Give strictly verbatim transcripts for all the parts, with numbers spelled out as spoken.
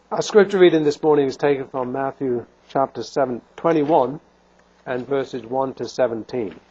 Our scripture reading this morning is taken from Matthew chapter seven, twenty-one and verses one to seventeen.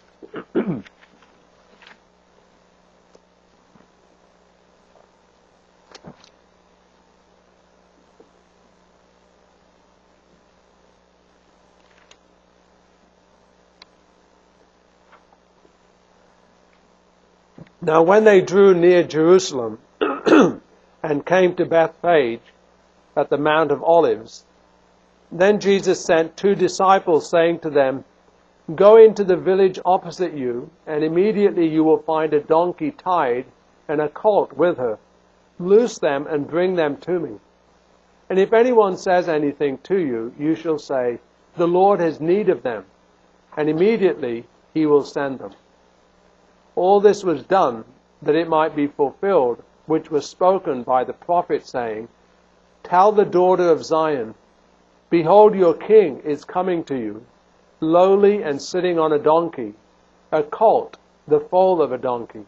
Now when they drew near Jerusalem and came to Bethphage at the Mount of Olives, then Jesus sent two disciples, saying to them, "Go into the village opposite you, and immediately you will find a donkey tied and a colt with her. Loose them and bring them to me. And if anyone says anything to you, you shall say, 'The Lord has need of them,' and immediately he will send them." All this was done that it might be fulfilled, which was spoken by the prophet, saying, "Tell the daughter of Zion, behold, your king is coming to you, lowly and sitting on a donkey, a colt, the foal of a donkey."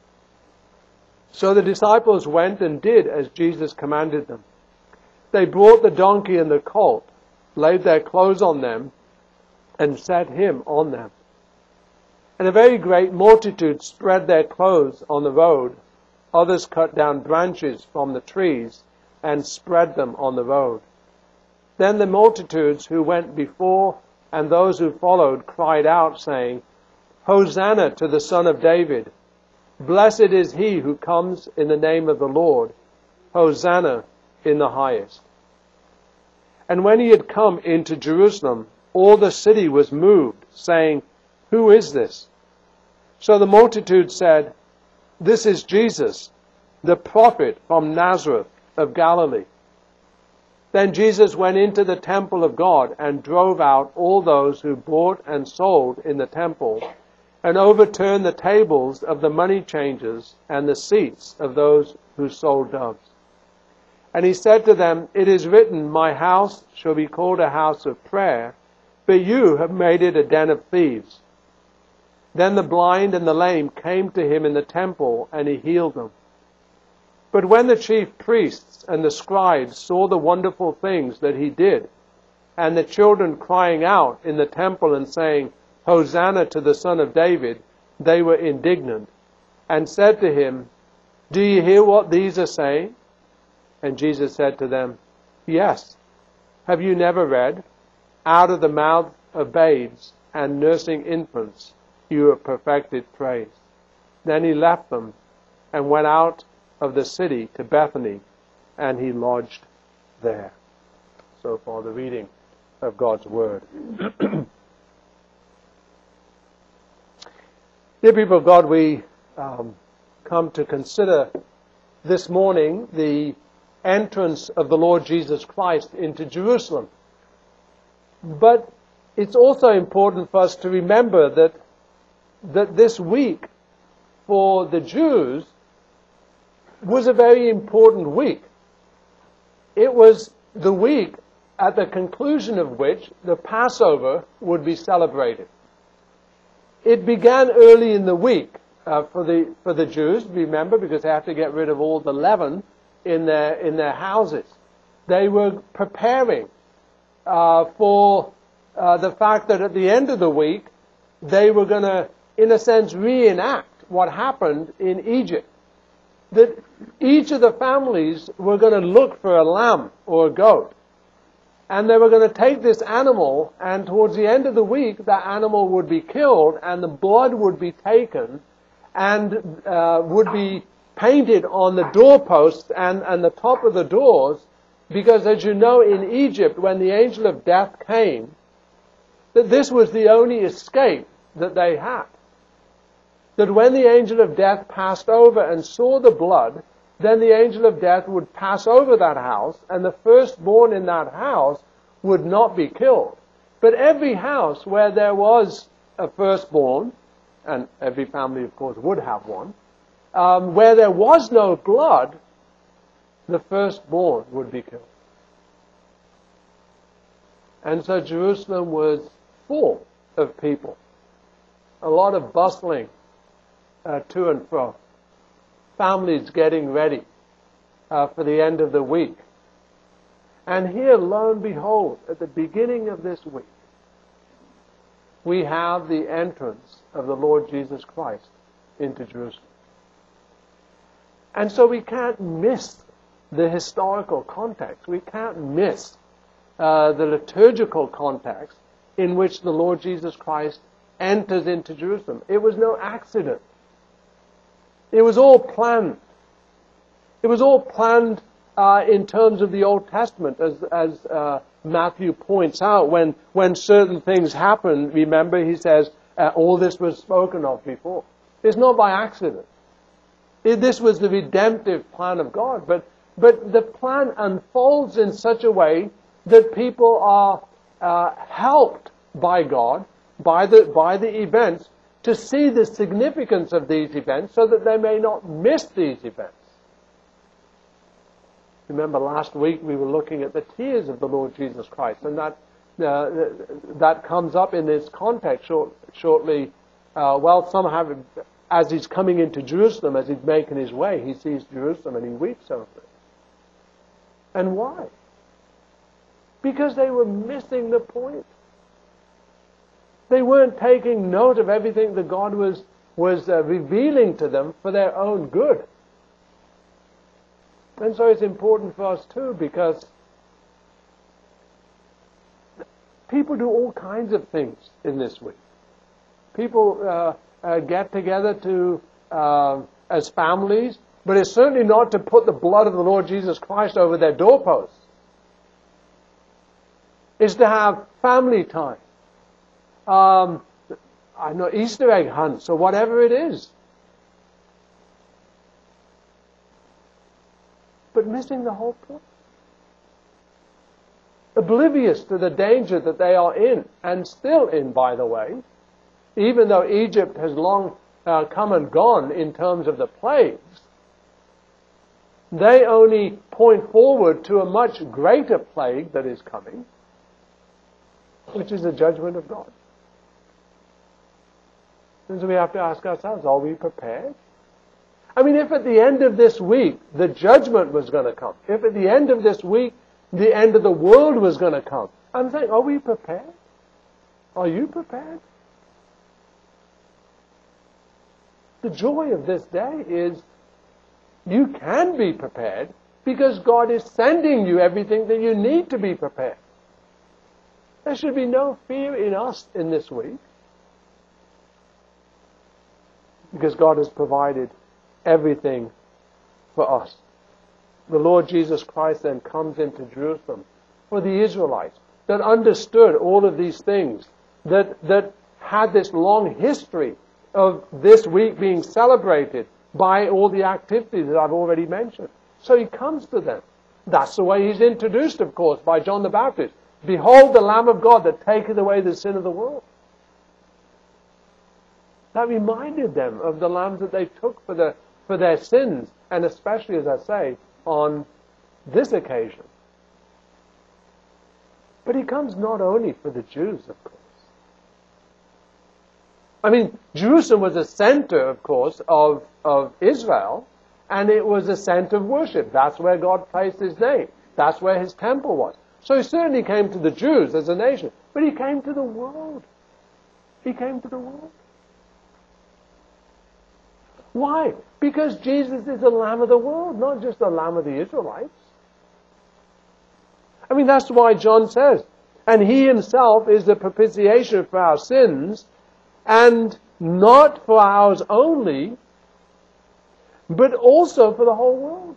So the disciples went and did as Jesus commanded them. They brought the donkey and the colt, laid their clothes on them, and set him on them. And a very great multitude spread their clothes on the road. Others cut down branches from the trees and spread them on the road. Then the multitudes who went before and those who followed cried out, saying, "Hosanna to the Son of David! Blessed is he who comes in the name of the Lord! Hosanna in the highest!" And when he had come into Jerusalem, all the city was moved, saying, "Who is this?" So the multitude said, "This is Jesus, the prophet from Nazareth of Galilee." Then Jesus went into the temple of God and drove out all those who bought and sold in the temple, and overturned the tables of the money changers and the seats of those who sold doves. And he said to them, "It is written, 'My house shall be called a house of prayer,' but you have made it a den of thieves." Then the blind and the lame came to him in the temple, and he healed them. But when the chief priests and the scribes saw the wonderful things that he did, and the children crying out in the temple and saying, "Hosanna to the Son of David," they were indignant, and said to him, "Do you hear what these are saying?" And Jesus said to them, "Yes. Have you never read, 'Out of the mouth of babes and nursing infants you have perfected praise'?" Then he left them and went out of the city to Bethany, and he lodged there. So far the reading of God's Word. Dear people of God, we um, come to consider this morning the entrance of the Lord Jesus Christ into Jerusalem. But it's also important for us to remember that that this week for the Jews was a very important week. It was the week at the conclusion of which the Passover would be celebrated. It began early in the week uh, for the for the Jews, remember, because they have to get rid of all the leaven in their in their houses. They were preparing uh, for uh, the fact that at the end of the week they were going to, in a sense, reenact what happened in Egypt. That each of the families were going to look for a lamb or a goat. And they were going to take this animal, and towards the end of the week, that animal would be killed, and the blood would be taken, and uh, would be painted on the doorposts and, and the top of the doors, because as you know, in Egypt, when the angel of death came, that this was the only escape that they had. That when the angel of death passed over and saw the blood, then the angel of death would pass over that house, and the firstborn in that house would not be killed. But every house where there was a firstborn, and every family, of course, would have one, um, where there was no blood, the firstborn would be killed. And so Jerusalem was full of people. A lot of bustling uh, to and fro. Families getting ready uh, for the end of the week. And here, lo and behold, at the beginning of this week, we have the entrance of the Lord Jesus Christ into Jerusalem. And so we can't miss the historical context. We can't miss uh, the liturgical context in which the Lord Jesus Christ enters into Jerusalem. It was no accident. It was all planned. It was all planned uh, in terms of the Old Testament, as, as uh, Matthew points out. When, when certain things happen, remember, he says, uh, all this was spoken of before. It's not by accident. It, this was the redemptive plan of God. But, but the plan unfolds in such a way that people are uh, helped by God, by the, by the events, to see the significance of these events so that they may not miss these events. Remember last week we were looking at the tears of the Lord Jesus Christ, and that uh, that comes up in this context short, shortly. Uh, well, some have it, as he's coming into Jerusalem, as he's making his way, he sees Jerusalem and he weeps over it. And why? Because they were missing the point. They weren't taking note of everything that God was, was uh, revealing to them for their own good. And so it's important for us too, because people do all kinds of things in this week. People uh, uh, get together to uh, as families, but it's certainly not to put the blood of the Lord Jesus Christ over their doorposts. It's to have family time. Um, I know, Easter egg hunts or whatever it is. But missing the whole point. Oblivious to the danger that they are in, and still in, by the way, even though Egypt has long uh, come and gone in terms of the plagues, they only point forward to a much greater plague that is coming, which is the judgment of God. And so we have to ask ourselves, are we prepared? I mean, if at the end of this week the judgment was going to come, if at the end of this week the end of the world was going to come, I'm saying, are we prepared? Are you prepared? The joy of this day is you can be prepared because God is sending you everything that you need to be prepared. There should be no fear in us in this week because God has provided everything for us. The Lord Jesus Christ then comes into Jerusalem for the Israelites that understood all of these things, that, that had this long history of this week being celebrated by all the activities that I've already mentioned. So he comes to them. That's the way he's introduced, of course, by John the Baptist. Behold the Lamb of God that taketh away the sin of the world. That reminded them of the lambs that they took for the for their sins, and especially, as I say, on this occasion. But he comes not only for the Jews, of course. I mean, Jerusalem was a center, of course, of, of Israel, and it was a center of worship. That's where God placed his name. That's where his temple was. So he certainly came to the Jews as a nation, but he came to the world. He came to the world. Why? Because Jesus is the Lamb of the world, not just the Lamb of the Israelites. I mean, that's why John says, and he himself is the propitiation for our sins, and not for ours only, but also for the whole world.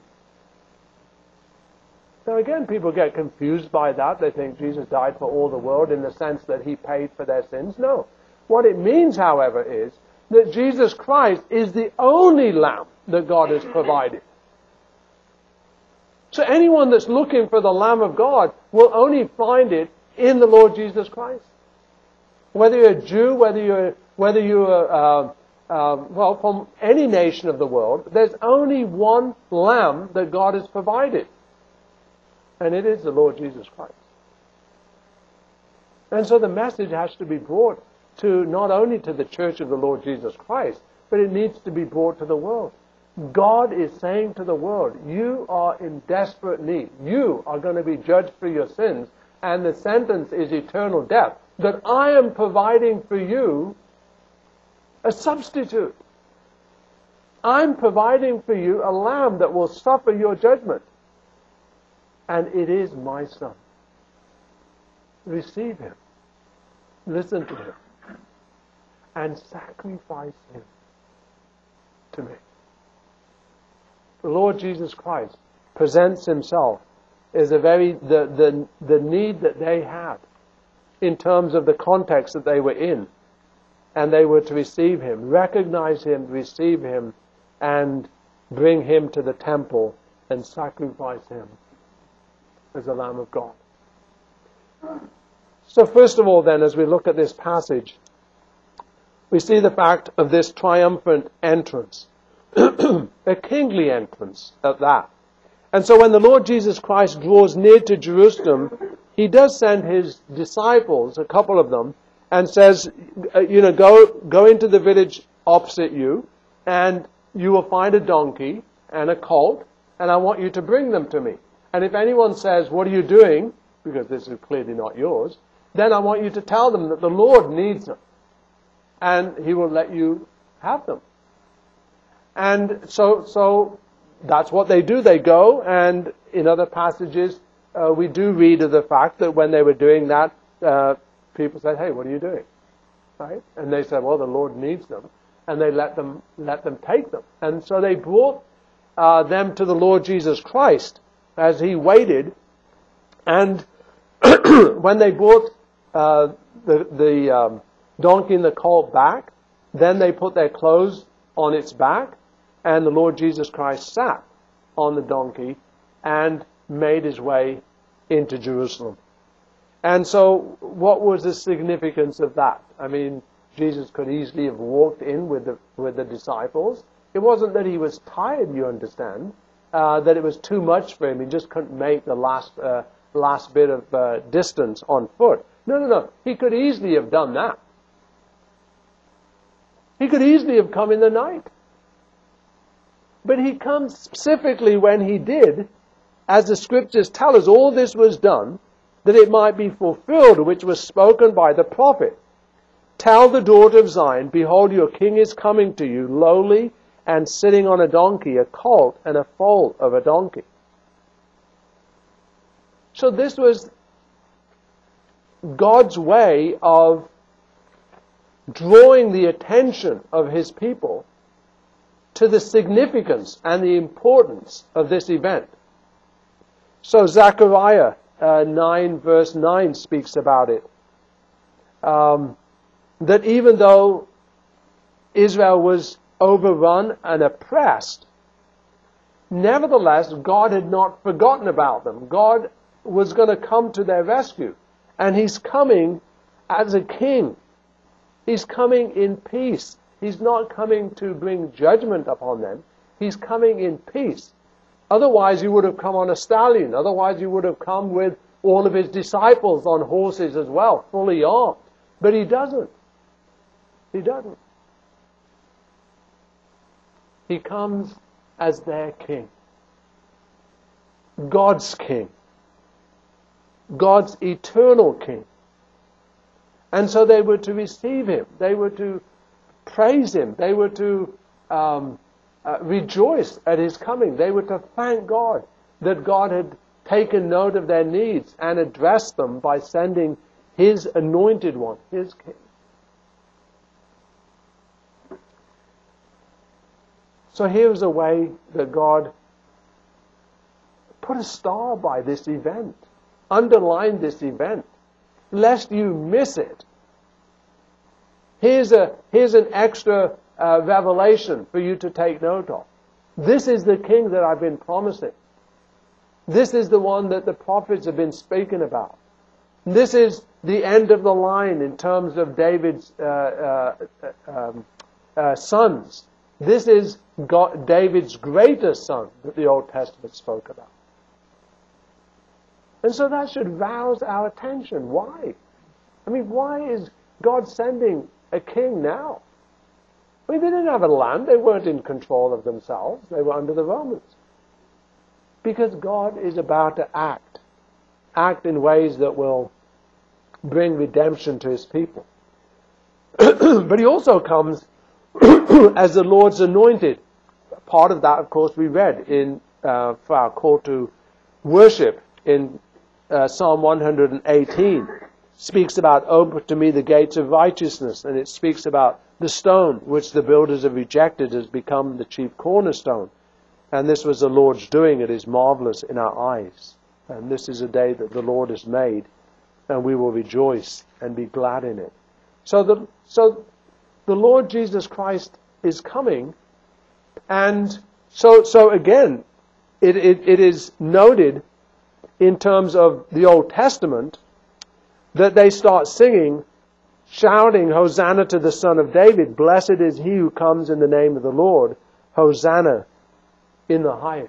Now again, people get confused by that. They think Jesus died for all the world in the sense that he paid for their sins. No. What it means, however, is that Jesus Christ is the only Lamb that God has provided. So anyone that's looking for the Lamb of God will only find it in the Lord Jesus Christ. Whether you're a Jew, whether you're, whether you're uh, uh, well, from any nation of the world, there's only one Lamb that God has provided. And it is the Lord Jesus Christ. And so the message has to be brought to not only to the church of the Lord Jesus Christ, but it needs to be brought to the world. God is saying to the world, you are in desperate need. You are going to be judged for your sins, and the sentence is eternal death. That I am providing for you a substitute. I'm providing for you a lamb that will suffer your judgment. And it is my son. Receive him. Listen to him. And sacrifice him to me. The Lord Jesus Christ presents himself as a very the, the, the need that they had in terms of the context that they were in. And they were to receive him, recognize him, receive him, and bring him to the temple and sacrifice him as the Lamb of God. So first of all then, as we look at this passage, we see the fact of this triumphant entrance. A kingly entrance at that. And so when the Lord Jesus Christ draws near to Jerusalem, he does send his disciples, a couple of them, and says, you know, go, go into the village opposite you, and you will find a donkey and a colt, and I want you to bring them to me. And if anyone says, what are you doing? Because this is clearly not yours. Then I want you to tell them that the Lord needs them. And he will let you have them. And so, so that's what they do. They go, and in other passages, uh, we do read of the fact that when they were doing that, uh, people said, hey, what are you doing? Right? And they said, well, the Lord needs them. And they let them, let them take them. And so they brought uh, them to the Lord Jesus Christ as he waited. And when they brought uh, the, the um, donkey and the colt back, then they put their clothes on its back, and the Lord Jesus Christ sat on the donkey and made his way into Jerusalem. And so what was the significance of that? I mean, Jesus could easily have walked in with the, with the disciples. It wasn't that he was tired, you understand, uh, that it was too much for him. He just couldn't make the last, uh, last bit of uh, distance on foot. No, no, no. He could easily have done that. He could easily have come in the night. But he comes specifically when he did, as the scriptures tell us, all this was done, that it might be fulfilled, which was spoken by the prophet. Tell the daughter of Zion, behold, your king is coming to you, lowly and sitting on a donkey, a colt, and a foal of a donkey. So this was God's way of drawing the attention of his people to the significance and the importance of this event. So Zechariah uh, nine verse nine speaks about it. Um, that even though Israel was overrun and oppressed, nevertheless God had not forgotten about them. God was going to come to their rescue. And he's coming as a king. He's coming in peace. He's not coming to bring judgment upon them. He's coming in peace. Otherwise he would have come on a stallion. Otherwise he would have come with all of his disciples on horses as well, fully armed. But he doesn't. He doesn't. He comes as their king. God's king. God's eternal king. And so they were to receive him. They were to praise him. They were to um, uh, rejoice at his coming. They were to thank God that God had taken note of their needs and addressed them by sending his anointed one, his king. So here's a way that God put a star by this event, underlined this event, lest you miss it. Here's a here's an extra uh, revelation for you to take note of. This is the king that I've been promising. This is the one that the prophets have been speaking about. This is the end of the line in terms of David's uh, uh, um, uh, sons. This is God, David's greatest son that the Old Testament spoke about. And so that should rouse our attention. Why? I mean, why is God sending a king now? I mean, they didn't have a land. They weren't in control of themselves. They were under the Romans. Because God is about to act. Act in ways that will bring redemption to his people. But he also comes as the Lord's anointed. Part of that, of course, we read in uh, for our call to worship in uh, Psalm one hundred eighteen. Speaks about, open to me the gates of righteousness, and it speaks about the stone which the builders have rejected has become the chief cornerstone. And this was the Lord's doing. It is marvelous in our eyes. And this is a day that the Lord has made, and we will rejoice and be glad in it. So the, so the Lord Jesus Christ is coming, and so so again, it, it, it is noted in terms of the Old Testament that they start singing, shouting, Hosanna to the Son of David. Blessed is he who comes in the name of the Lord. Hosanna in the highest.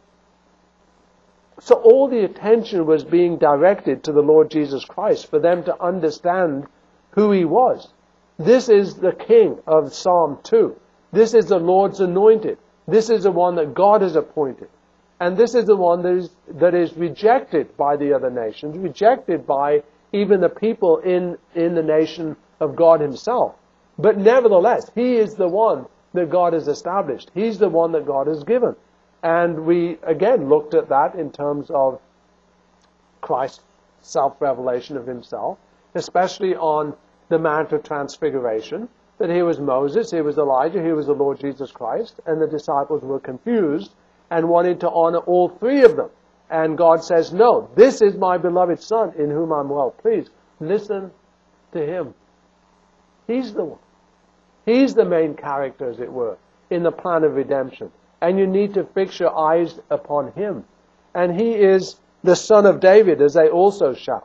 So all the attention was being directed to the Lord Jesus Christ for them to understand who he was. This is the King of Psalm two. This is the Lord's anointed. This is the one that God has appointed. And this is the one that is, that is rejected by the other nations, rejected by even the people in, in the nation of God himself. But nevertheless, he is the one that God has established. He's the one that God has given. And we, again, looked at that in terms of Christ's self-revelation of himself, especially on the Mount of Transfiguration, that he was Moses, he was Elijah, he was the Lord Jesus Christ, and the disciples were confused and wanted to honor all three of them. And God says, no, this is my beloved Son in whom I'm well pleased. Listen to him. He's the one. He's the main character, as it were, in the plan of redemption. And you need to fix your eyes upon him. And he is the Son of David, as they also shout.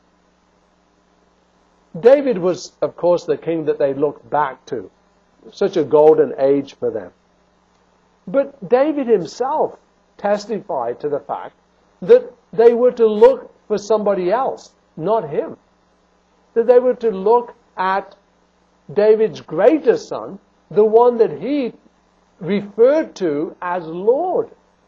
David was, of course, the king that they looked back to. Such a golden age for them. But David himself testified to the fact that they were to look for somebody else, not him. That they were to look at David's greater son, the one that he referred to as Lord.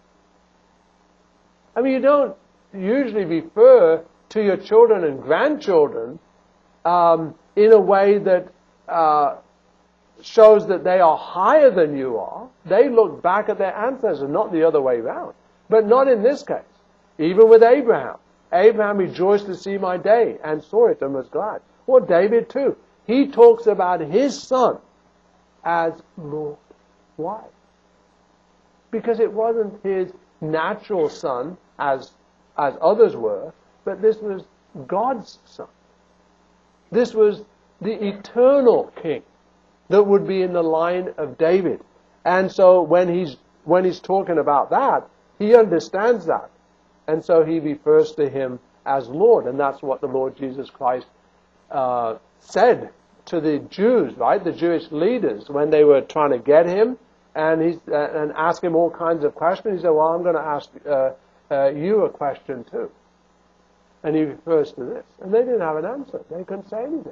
I mean, you don't usually refer to your children and grandchildren um, in a way that uh, shows that they are higher than you are. They look back at their ancestors, not the other way around. But not in this case. Even with Abraham. Abraham rejoiced to see my day and saw it and was glad. Well, David too. He talks about his son as Lord. Why? Because it wasn't his natural son as, as others were, but this was God's son. This was the eternal king that would be in the line of David. And so when he's, when he's talking about that, he understands that. And so he refers to him as Lord. And that's what the Lord Jesus Christ uh, said to the Jews, right? The Jewish leaders, when they were trying to get him and he's, uh, and ask him all kinds of questions. He said, well, I'm going to ask uh, uh, you a question too. And he refers to this. And they didn't have an answer. They couldn't say anything.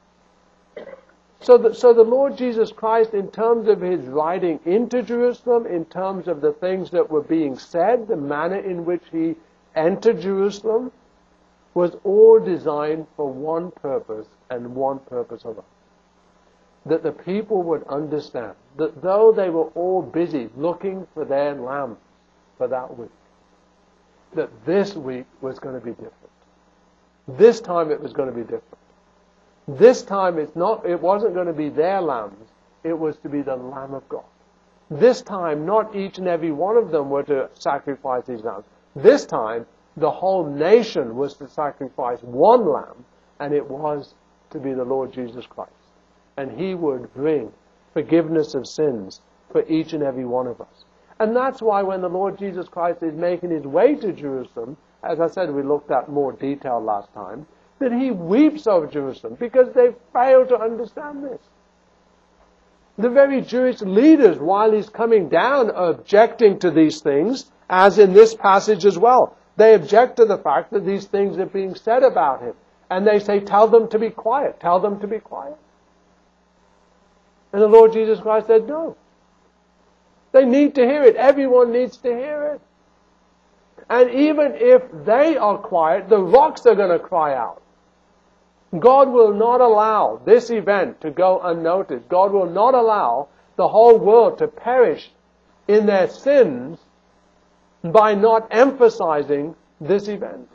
So the, so the Lord Jesus Christ, in terms of his riding into Jerusalem, in terms of the things that were being said, the manner in which he entered Jerusalem, was all designed for one purpose and one purpose alone. That the people would understand that though they were all busy looking for their lambs for that week, that this week was going to be different. This time it was going to be different. This time it's not, it wasn't going to be their lambs, it was to be the Lamb of God. This time not each and every one of them were to sacrifice these lambs. This time the whole nation was to sacrifice one lamb, and it was to be the Lord Jesus Christ. And he would bring forgiveness of sins for each and every one of us. And that's why when the Lord Jesus Christ is making his way to Jerusalem, as I said, we looked at more detail last time, that he weeps over Jerusalem because they failed to understand this. The very Jewish leaders, while he's coming down, are objecting to these things, as in this passage as well. They object to the fact that these things are being said about him. And they say, tell them to be quiet, tell them to be quiet. And the Lord Jesus Christ said, no. They need to hear it. Everyone needs to hear it. And even if they are quiet, the rocks are going to cry out. God will not allow this event to go unnoticed. God will not allow the whole world to perish in their sins by not emphasizing this event.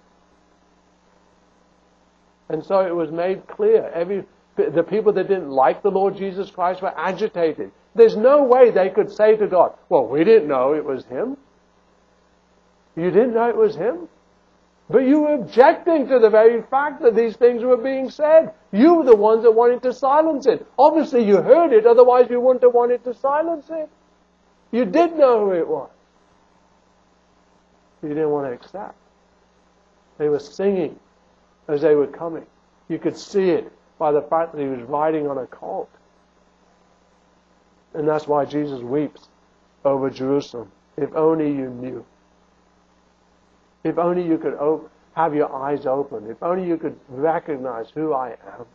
And so it was made clear. Every, the people that didn't like the Lord Jesus Christ were agitated. There's no way they could say to God, well, we didn't know it was Him. You didn't know it was Him? But you were objecting to the very fact that these things were being said. You were the ones that wanted to silence it. Obviously you heard it, otherwise you wouldn't have wanted to silence it. You did know who it was. You didn't want to accept. They were singing as they were coming. You could see it by the fact that He was riding on a colt. And that's why Jesus weeps over Jerusalem. If only you knew. If only you could op- have your eyes open. If only you could recognize who I am.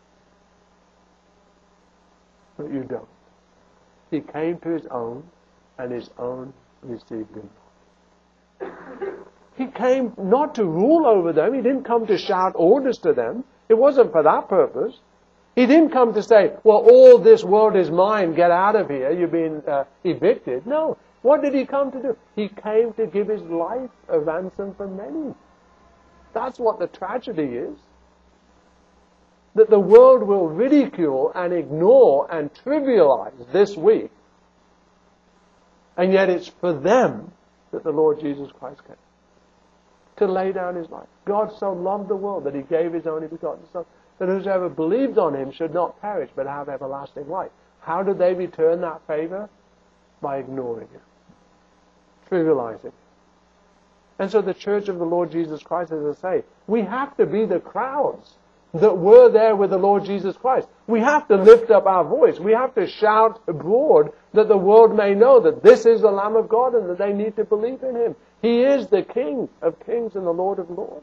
But you don't. He came to His own, and His own received Him not. He came not to rule over them. He didn't come to shout orders to them. It wasn't for that purpose. He didn't come to say, well, all this world is mine, get out of here, you've been uh, evicted. No. What did He come to do? He came to give His life a ransom for many. That's what the tragedy is. That the world will ridicule and ignore and trivialize this week. And yet it's for them that the Lord Jesus Christ came. To lay down His life. God so loved the world that He gave His only begotten Son, that whosoever believes on Him should not perish but have everlasting life. How did they return that favor? By ignoring it. Trivializing it. And so the church of the Lord Jesus Christ, as I say, we have to be the crowds that were there with the Lord Jesus Christ. We have to lift up our voice. We have to shout abroad that the world may know that this is the Lamb of God and that they need to believe in Him. He is the King of kings and the Lord of lords.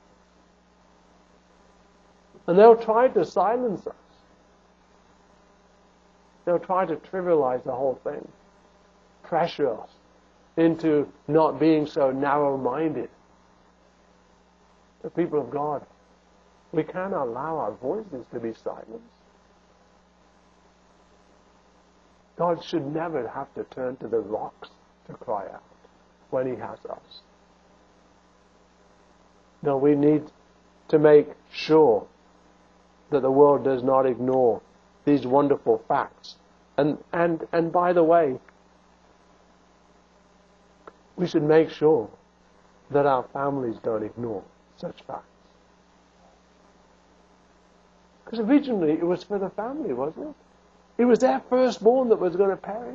And they'll try to silence us. They'll try to trivialize the whole thing. Pressure us into not being so narrow-minded. The people of God, we cannot allow our voices to be silenced. God should never have to turn to the rocks to cry out when He has us. No, we need to make sure that the world does not ignore these wonderful facts. And, and, and by the way, we should make sure that our families don't ignore such facts. Because originally it was for the family, wasn't it? It was their firstborn that was going to perish.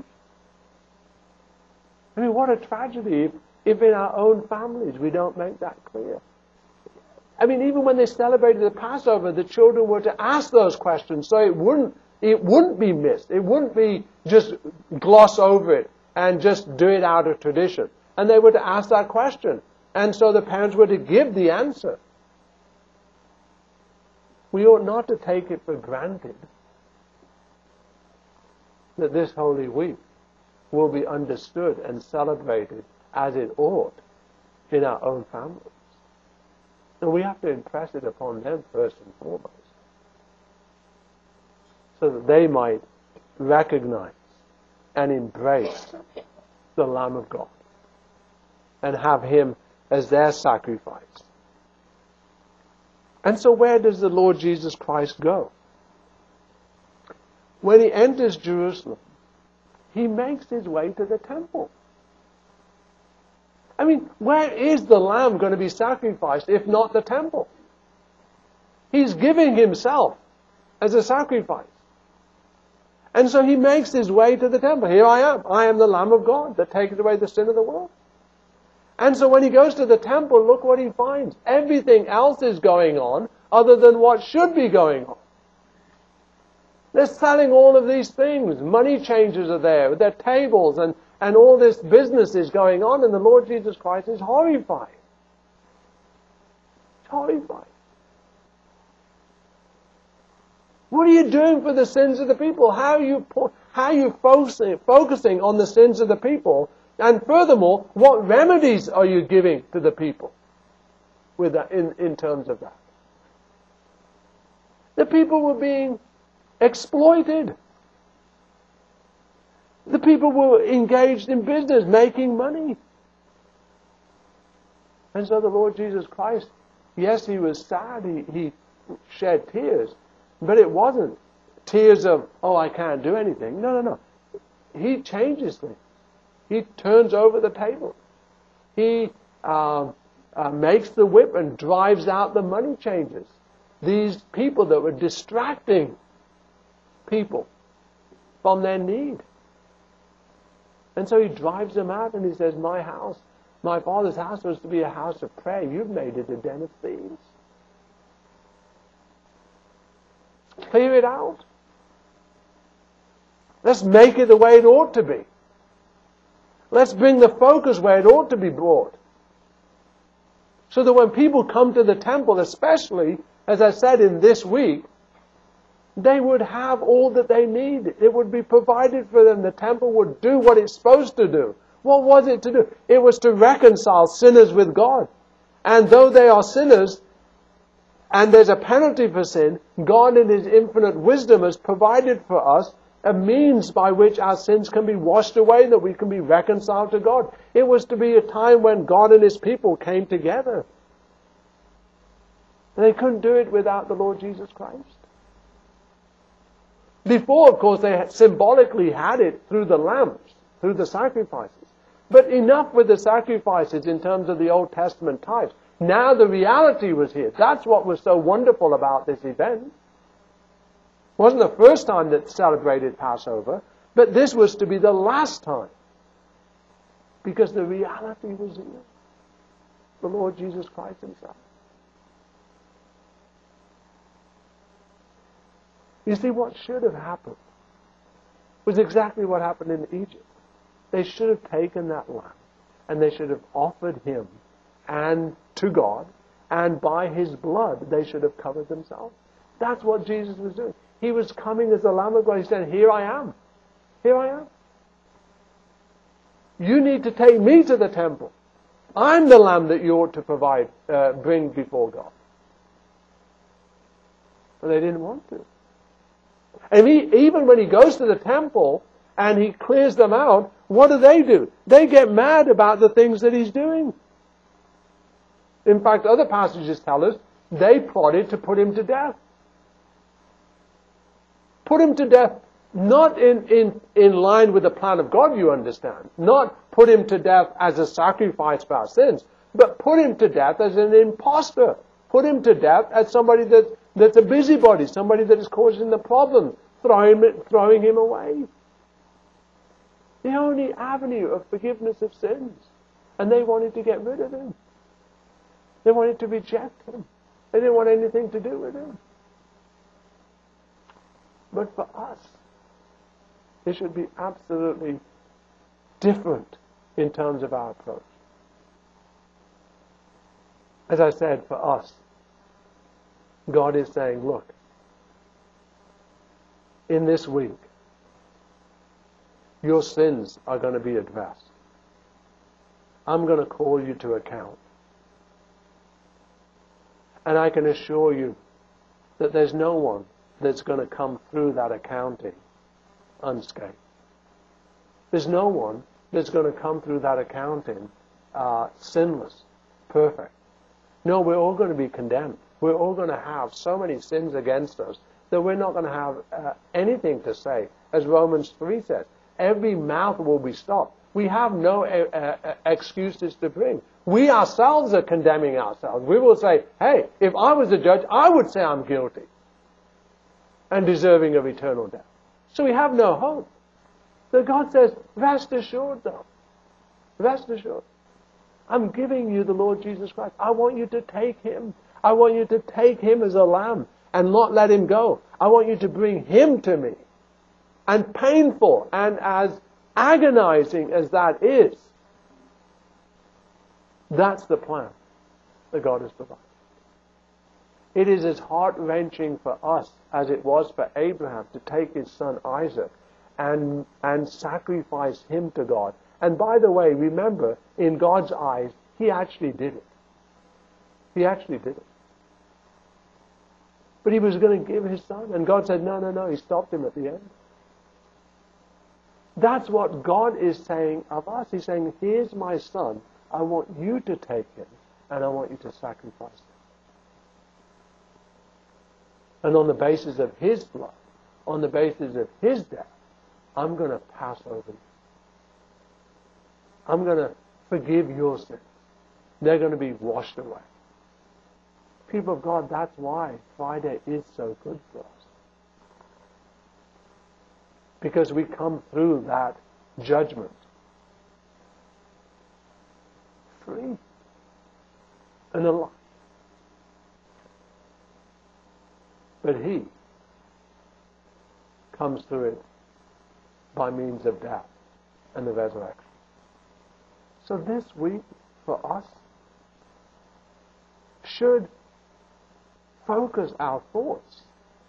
I mean, what a tragedy if, if in our own families we don't make that clear. I mean, even when they celebrated the Passover, the children were to ask those questions so it wouldn't, it wouldn't be missed. It wouldn't be just gloss over it and just do it out of tradition. And they were to ask that question. And so the parents were to give the answer. We ought not to take it for granted that this Holy Week will be understood and celebrated as it ought in our own families. And we have to impress it upon them first and foremost, so that they might recognize and embrace the Lamb of God and have Him as their sacrifice. And so where does the Lord Jesus Christ go? When He enters Jerusalem, He makes His way to the temple. I mean, where is the lamb going to be sacrificed if not the temple? He's giving Himself as a sacrifice. And so He makes His way to the temple. Here I am. I am the Lamb of God that taketh away the sin of the world. And so when He goes to the temple, look what He finds. Everything else is going on other than what should be going on. They're selling all of these things. Money changers are there with their tables, and, and all this business is going on, and the Lord Jesus Christ is horrified. He's horrified. What are you doing for the sins of the people? How are you, How are you focusing, focusing on the sins of the people? And furthermore, what remedies are you giving to the people with that, in, in terms of that? The people were being exploited. The people were engaged in business, making money. And so the Lord Jesus Christ, yes, he was sad, he, he shed tears, but it wasn't tears of, oh, I can't do anything. No, no, no. He changes things. He turns over the table. He uh, uh, makes the whip and drives out the money changers. These people that were distracting people from their need. And so he drives them out and he says, my house, my Father's house was to be a house of prayer. You've made it a den of thieves. Clear it out. Let's make it the way it ought to be. Let's bring the focus where it ought to be brought. So that when people come to the temple, especially, as I said, in this week, they would have all that they need. It would be provided for them. The temple would do what it's supposed to do. What was it to do? It was to reconcile sinners with God. And though they are sinners, and there's a penalty for sin, God in His infinite wisdom has provided for us a means by which our sins can be washed away, that we can be reconciled to God. It was to be a time when God and His people came together. And they couldn't do it without the Lord Jesus Christ. Before, of course, they had symbolically had it through the lambs, through the sacrifices. But enough with the sacrifices in terms of the Old Testament types. Now the reality was here. That's what was so wonderful about this event. It wasn't the first time that celebrated Passover, but this was to be the last time. Because the reality was here. The Lord Jesus Christ Himself. You see, what should have happened was exactly what happened in Egypt. They should have taken that lamb and they should have offered him and to God, and by His blood they should have covered themselves. That's what Jesus was doing. He was coming as the Lamb of God. He said, here I am. Here I am. You need to take me to the temple. I'm the lamb that you ought to provide, uh, bring before God. But they didn't want to. And he, even when he goes to the temple and he clears them out, what do they do? They get mad about the things that he's doing. In fact, other passages tell us they plotted to put him to death. Put him to death, not in, in, in line with the plan of God, you understand. Not put him to death as a sacrifice for our sins, but put him to death as an impostor. Put him to death as somebody that, that's a busybody, somebody that is causing the problem, throwing, throwing him away. The only avenue of forgiveness of sins. And they wanted to get rid of him. They wanted to reject him. They didn't want anything to do with him. But for us, it should be absolutely different in terms of our approach. As I said, for us, God is saying, look, in this week, your sins are going to be addressed. I'm going to call you to account. And I can assure you that there's no one that's going to come through that accounting unscathed. There's no one that's going to come through that accounting uh, sinless, perfect. No, we're all going to be condemned. We're all going to have so many sins against us that we're not going to have uh, anything to say. As Romans three says, every mouth will be stopped. We have no uh, uh, excuses to bring. We ourselves are condemning ourselves. We will say, hey, if I was a judge, I would say I'm guilty and deserving of eternal death. So we have no hope. So God says, rest assured though. Rest assured. I'm giving you the Lord Jesus Christ. I want you to take Him. I want you to take Him as a lamb and not let Him go. I want you to bring Him to me. And painful and as agonizing as that is, that's the plan that God has provided. It is as heart-wrenching for us as it was for Abraham to take his son Isaac and, and sacrifice him to God. And by the way, remember, in God's eyes, he actually did it. He actually did it. But he was going to give his son, and God said, no, no, no. He stopped him at the end. That's what God is saying of us. He's saying, here's my son. I want you to take him, and I want you to sacrifice him. And on the basis of his blood, on the basis of his death, I'm going to pass over you. I'm going to forgive your sins. They're going to be washed away. People of God, that's why Friday is so good for us. Because we come through that judgment free and alive. But he comes through it by means of death and the resurrection. So this week for us should focus our thoughts,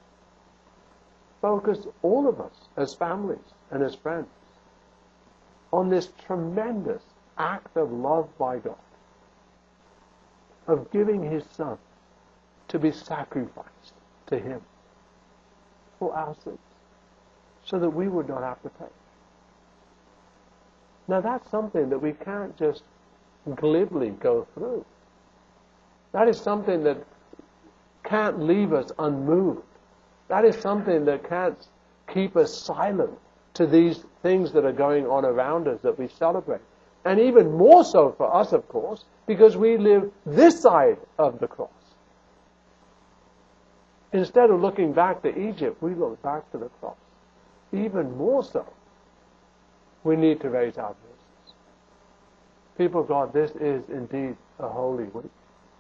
focus all of us as families and as friends on this tremendous act of love by God, of giving his son to be sacrificed to him for our sins, so that we would not have to pay. Now that's something that we can't just glibly go through. That is something that can't leave us unmoved. That is something that can't keep us silent to these things that are going on around us that we celebrate. And even more so for us, of course, because we live this side of the cross. Instead of looking back to Egypt, we look back to the cross. Even more so, we need to raise our voices. People of God, this is indeed a holy week.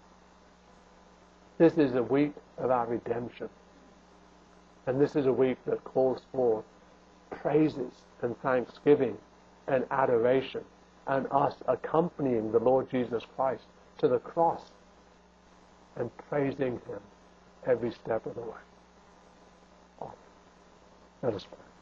This is a week of our redemption. And this is a week that calls for praises and thanksgiving and adoration, and us accompanying the Lord Jesus Christ to the cross and praising him every step of the way. Let us pray.